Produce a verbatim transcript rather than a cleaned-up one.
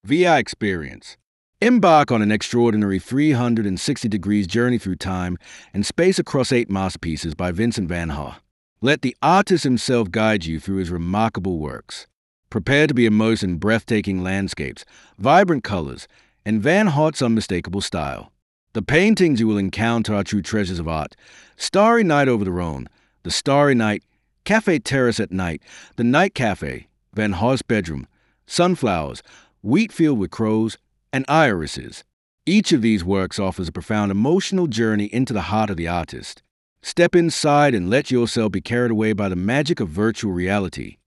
V I Experience. Embark on an extraordinary three hundred sixty degrees journey through time and space across eight masterpieces by Vincent van Gogh. Let the artist himself guide you through his remarkable works. Prepare to be immersed in breathtaking landscapes, vibrant colors, and Van Gogh's unmistakable style. The paintings you will encounter are true treasures of art. Starry Night over the Rhone, The Starry Night, Café Terrace at Night, The Night Cafe, Van Gogh's Bedroom, Sunflowers, Wheat Field with Crows, and Irises. Each of these works offers a profound emotional journey into the heart of the artist. Step inside and let yourself be carried away by the magic of virtual reality.